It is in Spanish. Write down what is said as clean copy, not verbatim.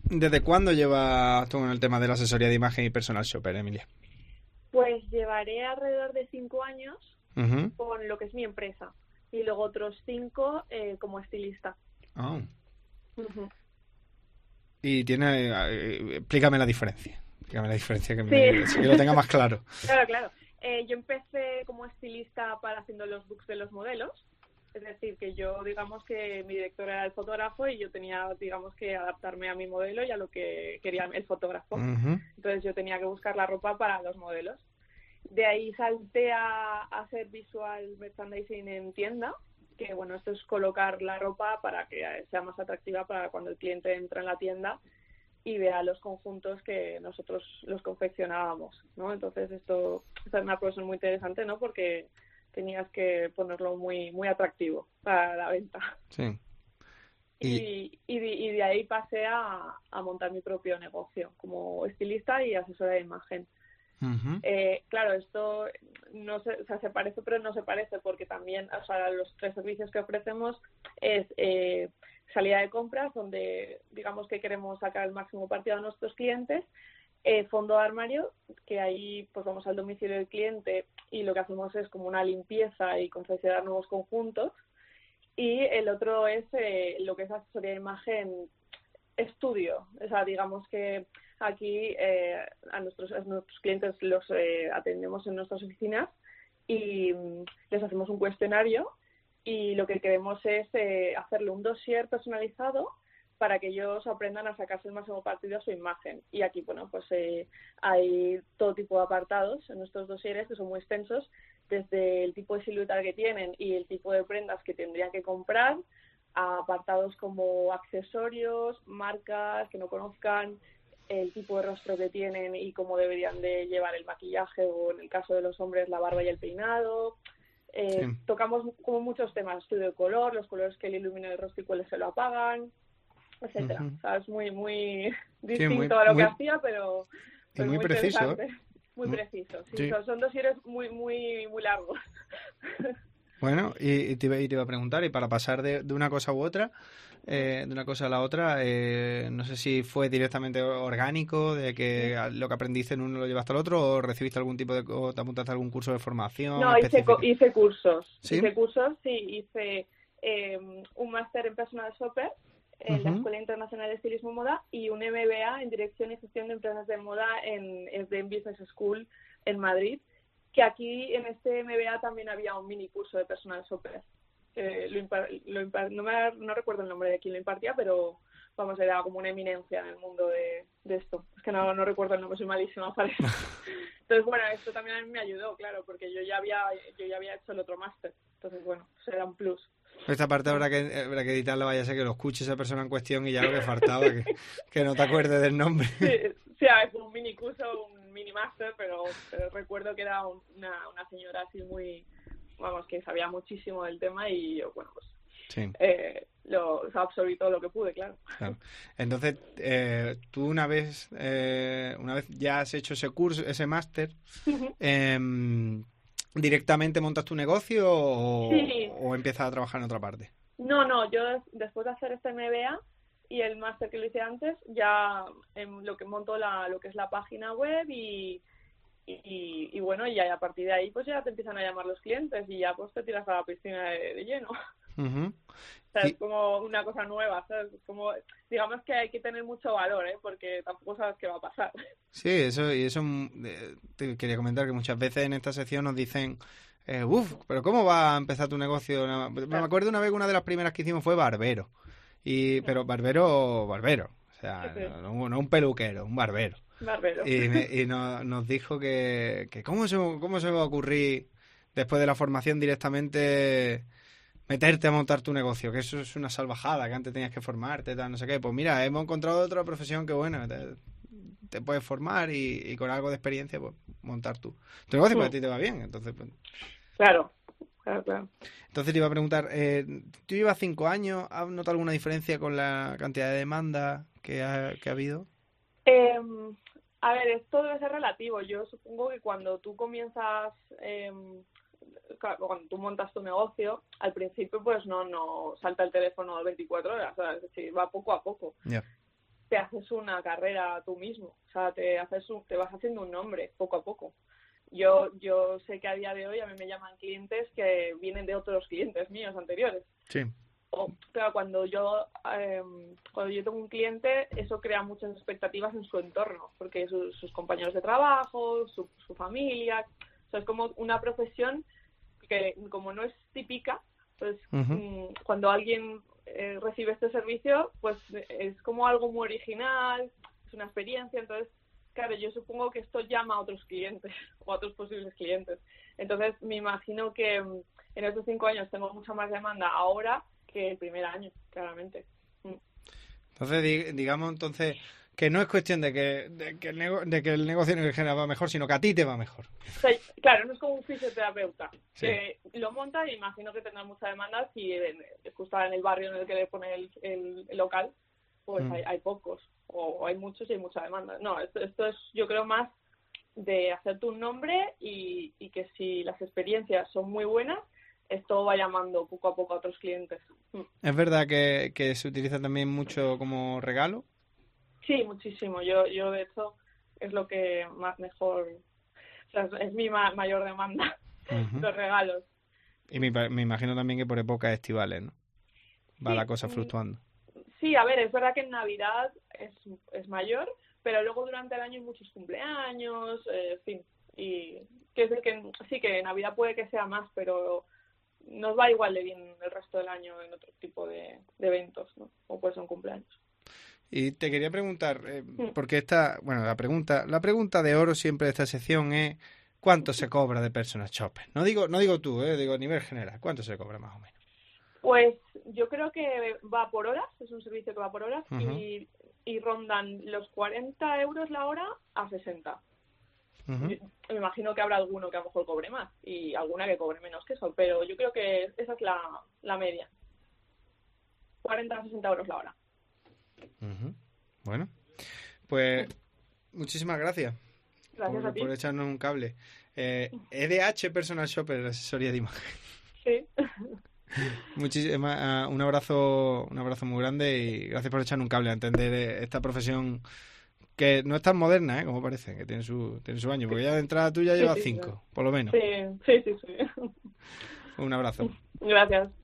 ¿Desde cuándo llevas tú en el tema de la asesoría de imagen y personal shopper, Emilia? Pues llevaré alrededor de 5 años Uh-huh. con lo que es mi empresa y luego otros 5 como estilista. Oh. Ujú. Y tiene... explícame la diferencia. Explícame la diferencia, Sí, que lo tenga más claro. claro, claro. Yo empecé como estilista para haciendo los looks de los modelos. Es decir, que yo, digamos que mi director era el fotógrafo y yo tenía, digamos, que adaptarme a mi modelo y a lo que quería el fotógrafo. Uh-huh. Entonces yo tenía que buscar la ropa para los modelos. De ahí salté a hacer visual merchandising en tienda, que bueno, esto es colocar la ropa para que sea más atractiva para cuando el cliente entra en la tienda y vea los conjuntos que nosotros los confeccionábamos, ¿no? Entonces esta es una profesión muy interesante, ¿no? Porque tenías que ponerlo muy muy atractivo para la venta. Sí. Y... Y de ahí pasé a montar mi propio negocio como estilista y asesora de imagen. Uh-huh. Claro, esto no se, o sea, se parece, pero no se parece, porque también, o sea, los 3 servicios que ofrecemos es salida de compras, donde digamos que queremos sacar el máximo partido a nuestros clientes, fondo de armario, que ahí pues vamos al domicilio del cliente y lo que hacemos es como una limpieza y confeccionar nuevos conjuntos, y el otro es lo que es asesoría de imagen estudio, o sea, digamos que aquí a nuestros clientes los atendemos en nuestras oficinas y les hacemos un cuestionario y lo que queremos es hacerle un dossier personalizado para que ellos aprendan a sacarse el máximo partido a su imagen. Y aquí, bueno, pues hay todo tipo de apartados en nuestros dosieres que son muy extensos, desde el tipo de silueta que tienen y el tipo de prendas que tendrían que comprar, a apartados como accesorios, marcas que no conozcan, el tipo de rostro que tienen y cómo deberían de llevar el maquillaje, o en el caso de los hombres la barba y el peinado. Sí. Tocamos como muchos temas, estudio de color, los colores que le iluminan el rostro y cuáles se lo apagan, etcétera. Uh-huh. O sea, es muy muy Sí, muy, distinto a lo que muy, hacía, pero y muy muy preciso, ¿eh? interesante, muy preciso. Sí, Sí. son dosieres muy muy muy largos. Bueno, y te iba a preguntar, y para pasar de una cosa u otra, de una cosa a la otra, no sé si fue directamente orgánico, de que lo que aprendiste en uno lo llevaste al otro, o recibiste algún tipo de, o te apuntaste a algún curso de formación No, específica. hice cursos. ¿Sí? Hice cursos, sí, hice un máster en personal shopper en la Uh-huh. Escuela Internacional de Estilismo y Moda y un MBA en Dirección y Gestión de Empresas de Moda en SDM Business School en Madrid, que aquí en este MBA también había un mini curso de personal shopper. No recuerdo el nombre de quién lo impartía, pero vamos, era como una eminencia en el mundo de esto. Es que no recuerdo el nombre, soy malísima para eso. Entonces, bueno, esto también a mí me ayudó, claro, porque yo ya había hecho el otro máster. Entonces, bueno, pues era un plus. Esta parte Ah. habrá que editarla, vaya a ser que lo escuche esa persona en cuestión y ya lo que faltaba, que no te acuerdes del nombre. Sí, sí, a ver, fue un mini curso, un mini máster, pero recuerdo que era una señora así muy, vamos, que sabía muchísimo del tema y yo, bueno, pues Sí. o sea, absorbí todo lo que pude, claro. Claro. Entonces, tú una vez ya has hecho ese curso, ese máster, ¿directamente montas tu negocio Sí, o empiezas a trabajar en otra parte? no, yo después de hacer este MBA y el máster que lo hice antes, ya lo que monto lo que es la página web y bueno, y ya a partir de ahí pues ya te empiezan a llamar los clientes y ya pues te tiras a la piscina de lleno. Uh-huh. O sea, es Y, como una cosa nueva, ¿sabes? Es como, digamos que hay que tener mucho valor, ¿eh? Porque tampoco sabes qué va a pasar. sí, eso te quería comentar que muchas veces en esta sección nos dicen, uff, pero ¿cómo va a empezar tu negocio? Me Claro. acuerdo una vez que una de las primeras que hicimos fue barbero. Pero barbero. O Sí, sea, sí. no un peluquero, un barbero. Barbero. Y nos dijo que cómo se va a ocurrir después de la formación directamente meterte a montar tu negocio, que eso es una salvajada, que antes tenías que formarte, tal, no sé qué. Pues mira, hemos encontrado otra profesión que bueno, te puedes formar y con algo de experiencia pues montar tu negocio, porque a ti te va bien. Entonces, pues, Claro, claro, claro. entonces te iba a preguntar, ¿tú llevas 5 años? ¿Has notado alguna diferencia con la cantidad de demanda que ha habido? Eh, a ver, esto debe ser relativo. Yo supongo que cuando tú comienzas, cuando tú montas tu negocio, al principio pues no salta el teléfono 24 horas, o sea, es decir, va poco a poco. Ya. te haces una carrera tú mismo, o sea, te vas haciendo un nombre poco a poco. Yo sé que a día de hoy a mí me llaman clientes que vienen de otros clientes míos anteriores. Sí. Claro, cuando yo tengo un cliente, eso crea muchas expectativas en su entorno, porque sus compañeros de trabajo, su familia, o sea, es como una profesión que como no es típica, pues cuando alguien recibe este servicio, pues es como algo muy original, es una experiencia, entonces, claro, yo supongo que esto llama a otros clientes o a otros posibles clientes. Entonces, me imagino que en estos 5 años tengo mucha más demanda ahora que el primer año, claramente. Entonces, digamos que no es cuestión de que el negocio en general va mejor, sino que a ti te va mejor. O sea, claro, no es como un fisioterapeuta sí. que lo monta y imagino que tendrá mucha demanda si justo en el barrio en el que le pone el local, pues hay pocos, o hay muchos y hay mucha demanda. No, esto es, yo creo, más de hacerte un nombre y que si las experiencias son muy buenas, esto va llamando poco a poco a otros clientes. ¿Es verdad que se utiliza también mucho como regalo? Sí, muchísimo. Yo de hecho, es lo que mejor, o sea, es mi mayor demanda, los regalos. Y me imagino también que por épocas estivales, ¿no? Va la cosa fluctuando. Sí, a ver, es verdad que en Navidad es mayor, pero luego durante el año hay muchos cumpleaños, en fin. Y sí, que en Navidad puede que sea más, pero nos va igual de bien el resto del año en otro tipo de eventos, ¿no? O pues son cumpleaños. Y te quería preguntar, porque la pregunta de oro siempre de esta sección es ¿cuánto se cobra de personal shopper? No digo tú, digo a nivel general, ¿cuánto se cobra más o menos? Pues yo creo que va por horas, es un servicio que va por horas y rondan los 40 euros la hora a 60. Me imagino que habrá alguno que a lo mejor cobre más y alguna que cobre menos que eso, pero yo creo que esa es la media. 40 a 60 euros la hora. Bueno, pues muchísimas gracias. Gracias a ti. Por echarnos un cable. EDH Personal Shopper, asesoría de imagen. Sí. Un abrazo muy grande y gracias por echarnos un cable a entender esta profesión que no es tan moderna, como parece, que tiene su año, porque ya de entrada tú ya llevas 5, por lo menos. Sí. Un abrazo. Gracias.